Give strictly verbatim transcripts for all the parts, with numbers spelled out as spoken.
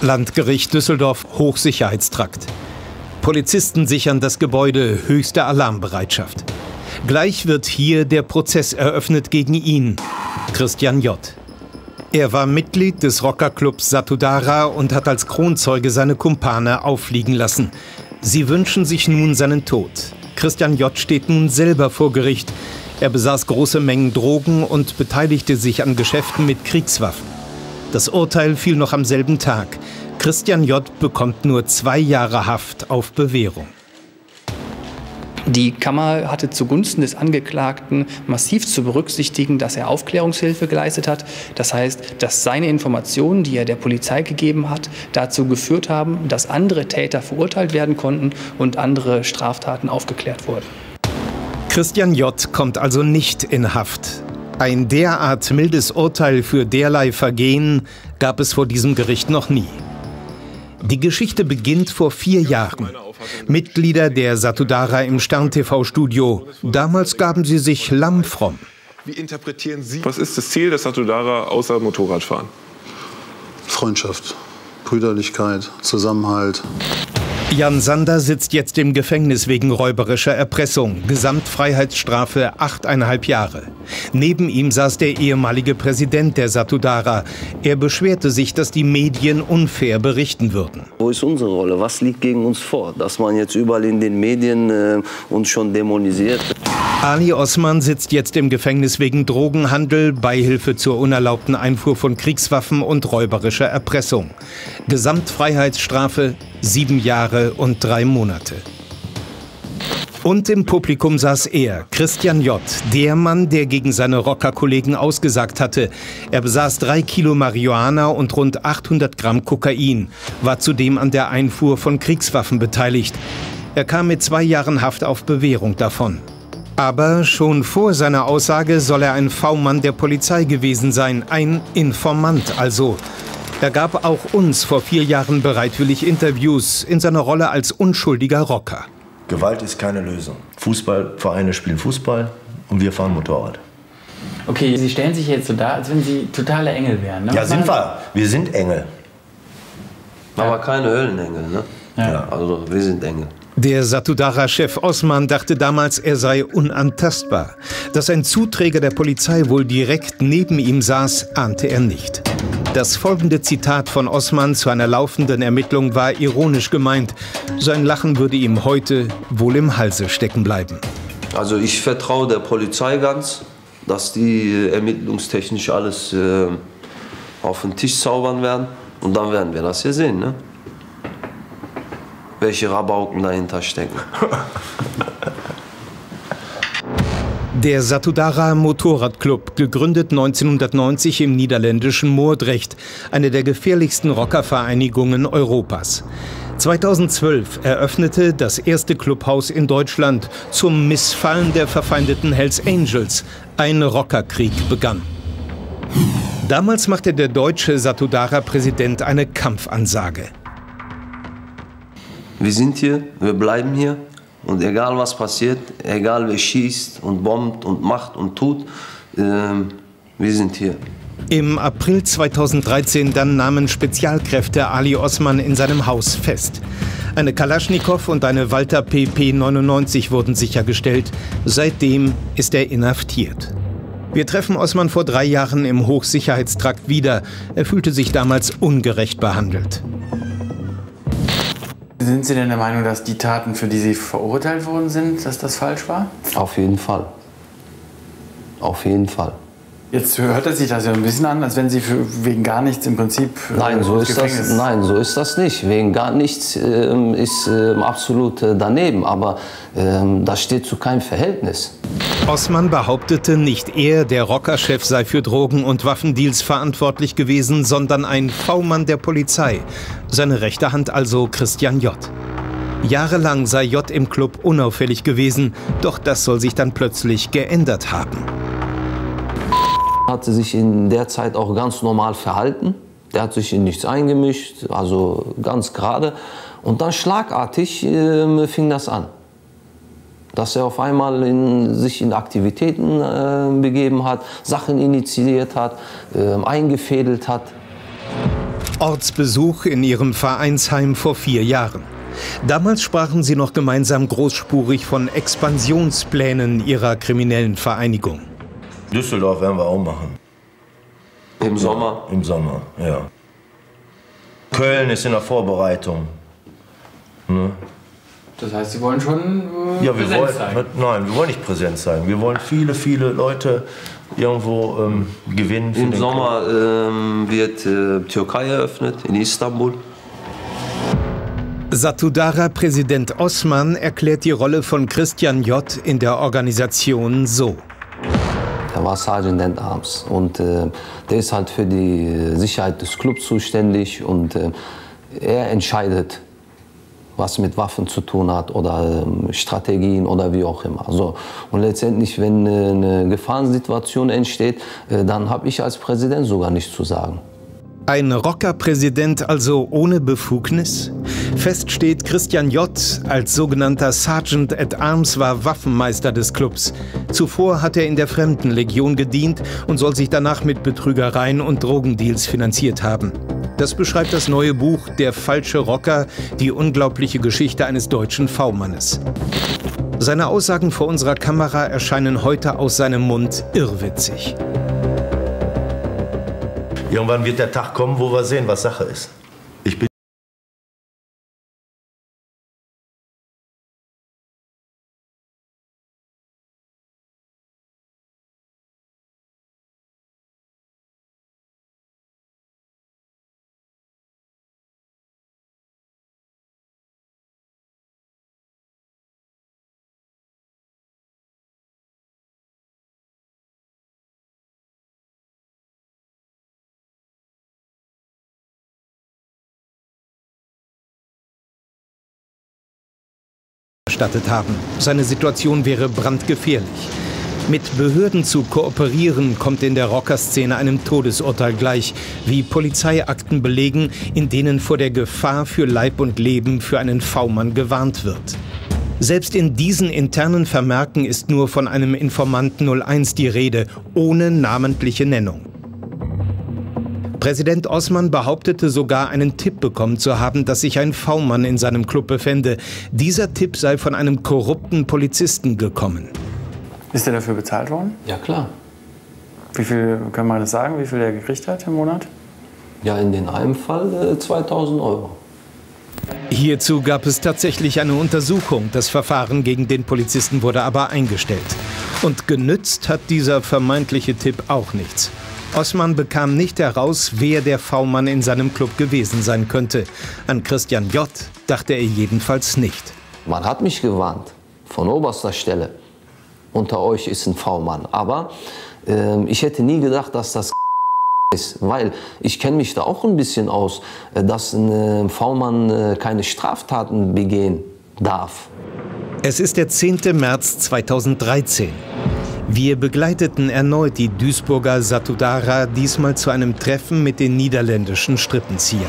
Landgericht Düsseldorf, Hochsicherheitstrakt. Polizisten sichern das Gebäude, höchste Alarmbereitschaft. Gleich wird hier der Prozess eröffnet gegen ihn, Christian J. Er war Mitglied des Rockerclubs Satudara und hat als Kronzeuge seine Kumpane auffliegen lassen. Sie wünschen sich nun seinen Tod. Christian J. steht nun selber vor Gericht. Er besaß große Mengen Drogen und beteiligte sich an Geschäften mit Kriegswaffen. Das Urteil fiel noch am selben Tag. Christian J. bekommt nur zwei Jahre Haft auf Bewährung. Die Kammer hatte zugunsten des Angeklagten massiv zu berücksichtigen, dass er Aufklärungshilfe geleistet hat. Das heißt, dass seine Informationen, die er der Polizei gegeben hat, dazu geführt haben, dass andere Täter verurteilt werden konnten und andere Straftaten aufgeklärt wurden. Christian J. kommt also nicht in Haft. Ein derart mildes Urteil für derlei Vergehen gab es vor diesem Gericht noch nie. Die Geschichte beginnt vor vier Jahren. Mitglieder der Satudara im Stern-T V-Studio. Damals gaben sie sich lammfromm. Wie interpretieren Sie? Was ist das Ziel des Satudara außer Motorradfahren? Freundschaft, Brüderlichkeit, Zusammenhalt. Jan Sander sitzt jetzt im Gefängnis wegen räuberischer Erpressung. Gesamtfreiheitsstrafe achteinhalb Jahre. Neben ihm saß der ehemalige Präsident der Satudara. Er beschwerte sich, dass die Medien unfair berichten würden. Wo ist unsere Rolle? Was liegt gegen uns vor? Dass man jetzt überall in den Medien äh, uns schon dämonisiert. Ali Osman sitzt jetzt im Gefängnis wegen Drogenhandel, Beihilfe zur unerlaubten Einfuhr von Kriegswaffen und räuberischer Erpressung. Gesamtfreiheitsstrafe sieben Jahre und drei Monate. Und im Publikum saß er, Christian J., der Mann, der gegen seine Rockerkollegen ausgesagt hatte. Er besaß drei Kilo Marihuana und rund achthundert Gramm Kokain, war zudem an der Einfuhr von Kriegswaffen beteiligt. Er kam mit zwei Jahren Haft auf Bewährung davon. Aber schon vor seiner Aussage soll er ein V-Mann der Polizei gewesen sein, ein Informant also. Er gab auch uns vor vier Jahren bereitwillig Interviews in seiner Rolle als unschuldiger Rocker. Gewalt ist keine Lösung. Fußballvereine spielen Fußball und wir fahren Motorrad. Okay, Sie stellen sich jetzt so dar, als wenn Sie totale Engel wären, ne? Ja, sind wir. Wir sind Engel. Aber keine Höllenengel, ne? Ja. Ja, also wir sind Engel. Der Satudara-Chef Osman dachte damals, er sei unantastbar. Dass ein Zuträger der Polizei wohl direkt neben ihm saß, ahnte er nicht. Das folgende Zitat von Osman zu einer laufenden Ermittlung war ironisch gemeint. Sein Lachen würde ihm heute wohl im Halse stecken bleiben. Also ich vertraue der Polizei ganz, dass die ermittlungstechnisch alles äh, auf den Tisch zaubern werden. Und dann werden wir das hier sehen, ne? Welche Rabauken dahinter stecken. Der Satudara Motorradclub, gegründet neunzehnhundertneunzig im niederländischen Moordrecht, eine der gefährlichsten Rockervereinigungen Europas. zweitausendzwölf eröffnete das erste Clubhaus in Deutschland zum Missfallen der verfeindeten Hells Angels. Ein Rockerkrieg begann. Damals machte der deutsche Satudara-Präsident eine Kampfansage. Wir sind hier, wir bleiben hier und egal was passiert, egal wer schießt und bombt und macht und tut, äh, wir sind hier. Im April zweitausenddreizehn dann nahmen Spezialkräfte Ali Osman in seinem Haus fest. Eine Kalaschnikow und eine Walther P P neunundneunzig wurden sichergestellt. Seitdem ist er inhaftiert. Wir treffen Osman vor drei Jahren im Hochsicherheitstrakt wieder. Er fühlte sich damals ungerecht behandelt. Sind Sie denn der Meinung, dass die Taten, für die Sie verurteilt worden sind, dass das falsch war? Auf jeden Fall. Auf jeden Fall. Jetzt hört es sich das ja ein bisschen an, als wenn Sie für, wegen gar nichts im Prinzip nein, so ist das, nein, so ist das nicht. Wegen gar nichts ähm, ist ähm, absolut äh, daneben. Aber ähm, das steht zu keinem Verhältnis. Osman behauptete, nicht er, der Rockerchef, sei für Drogen- und Waffendeals verantwortlich gewesen, sondern ein V-Mann der Polizei. Seine rechte Hand also Christian J. Jahrelang sei J im Club unauffällig gewesen, doch das soll sich dann plötzlich geändert haben. Er hatte sich in der Zeit auch ganz normal verhalten. Der hat sich in nichts eingemischt, also ganz gerade. Und dann schlagartig äh, fing das an. Dass er auf einmal in, sich in Aktivitäten äh, begeben hat, Sachen initiiert hat, äh, eingefädelt hat. Ortsbesuch in ihrem Vereinsheim vor vier Jahren. Damals sprachen sie noch gemeinsam großspurig von Expansionsplänen ihrer kriminellen Vereinigung. Düsseldorf werden wir auch machen. Im Sommer? Im Sommer, ja. Köln ist in der Vorbereitung. Ne? Das heißt, Sie wollen schon äh, ja, wir präsent wollen, sein? Nein, wir wollen nicht präsent sein. Wir wollen viele, viele Leute irgendwo ähm, gewinnen. Im Sommer ähm, wird äh, Türkei eröffnet, in Istanbul. Satudara-Präsident Osman erklärt die Rolle von Christian J. in der Organisation so. Er war Sergeant at Arms und äh, der ist halt für die Sicherheit des Clubs zuständig und äh, er entscheidet, was mit Waffen zu tun hat oder äh, Strategien oder wie auch immer. So. Und letztendlich, wenn äh, eine Gefahrensituation entsteht, äh, dann habe ich als Präsident sogar nichts zu sagen. Ein Rockerpräsident also ohne Befugnis? Fest steht, Christian J. als sogenannter Sergeant at Arms war Waffenmeister des Clubs. Zuvor hat er in der Fremdenlegion gedient und soll sich danach mit Betrügereien und Drogendeals finanziert haben. Das beschreibt das neue Buch »Der falsche Rocker – Die unglaubliche Geschichte eines deutschen V-Mannes«. Seine Aussagen vor unserer Kamera erscheinen heute aus seinem Mund irrwitzig. Irgendwann wird der Tag kommen, wo wir sehen, was Sache ist. Ich bin erstattet haben. Seine Situation wäre brandgefährlich. Mit Behörden zu kooperieren, kommt in der Rockerszene einem Todesurteil gleich, wie Polizeiakten belegen, in denen vor der Gefahr für Leib und Leben für einen V-Mann gewarnt wird. Selbst in diesen internen Vermerken ist nur von einem Informanten null eins die Rede, ohne namentliche Nennung. Präsident Osman behauptete sogar, einen Tipp bekommen zu haben, dass sich ein V-Mann in seinem Club befände. Dieser Tipp sei von einem korrupten Polizisten gekommen. Ist er dafür bezahlt worden? Ja, klar. Wie viel, kann man das sagen, wie viel er gekriegt hat im Monat? Ja, in den einen Fall äh, zweitausend Euro. Hierzu gab es tatsächlich eine Untersuchung. Das Verfahren gegen den Polizisten wurde aber eingestellt. Und genützt hat dieser vermeintliche Tipp auch nichts. Osman bekam nicht heraus, wer der V-Mann in seinem Club gewesen sein könnte. An Christian J. dachte er jedenfalls nicht. Man hat mich gewarnt, von oberster Stelle. Unter euch ist ein V-Mann. Aber äh, ich hätte nie gedacht, dass das ist, weil ich kenne mich da auch ein bisschen aus, dass ein V-Mann äh, keine Straftaten begehen darf. Es ist der zehnte März zweitausenddreizehn. Wir begleiteten erneut die Duisburger Satudara, diesmal zu einem Treffen mit den niederländischen Strippenziehern.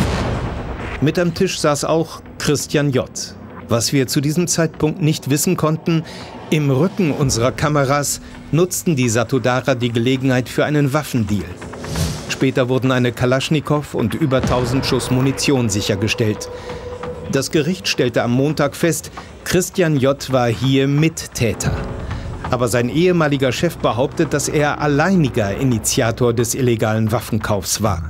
Mit am Tisch saß auch Christian J. Was wir zu diesem Zeitpunkt nicht wissen konnten, im Rücken unserer Kameras nutzten die Satudara die Gelegenheit für einen Waffendeal. Später wurden eine Kalaschnikow und über tausend Schuss Munition sichergestellt. Das Gericht stellte am Montag fest, Christian J. war hier Mittäter. Aber sein ehemaliger Chef behauptet, dass er alleiniger Initiator des illegalen Waffenkaufs war.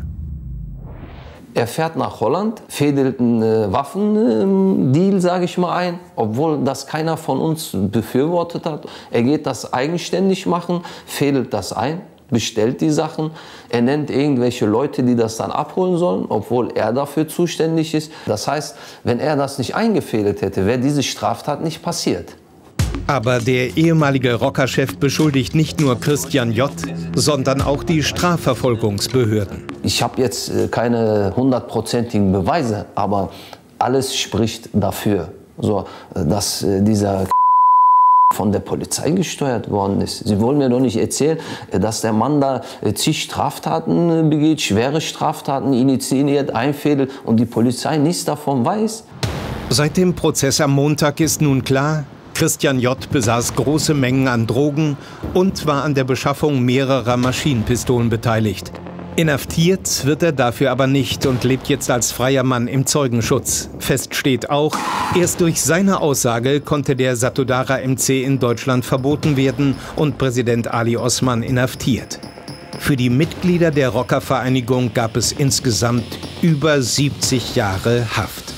Er fährt nach Holland, fädelt einen äh, Waffendeal, sage ich mal, ein, obwohl das keiner von uns befürwortet hat. Er geht das eigenständig machen, fädelt das ein, bestellt die Sachen. Er nennt irgendwelche Leute, die das dann abholen sollen, obwohl er dafür zuständig ist. Das heißt, wenn er das nicht eingefädelt hätte, wäre diese Straftat nicht passiert. Aber der ehemalige Rockerchef beschuldigt nicht nur Christian J., sondern auch die Strafverfolgungsbehörden. Ich habe jetzt keine hundertprozentigen Beweise, aber alles spricht dafür, so, dass dieser von der Polizei gesteuert worden ist. Sie wollen mir doch nicht erzählen, dass der Mann da zig Straftaten begeht, schwere Straftaten initiiert, einfädelt und die Polizei nichts davon weiß. Seit dem Prozess am Montag ist nun klar, Christian J. besaß große Mengen an Drogen und war an der Beschaffung mehrerer Maschinenpistolen beteiligt. Inhaftiert wird er dafür aber nicht und lebt jetzt als freier Mann im Zeugenschutz. Fest steht auch, erst durch seine Aussage konnte der Satudara-M C in Deutschland verboten werden und Präsident Ali Osman inhaftiert. Für die Mitglieder der Rockervereinigung gab es insgesamt über siebzig Jahre Haft.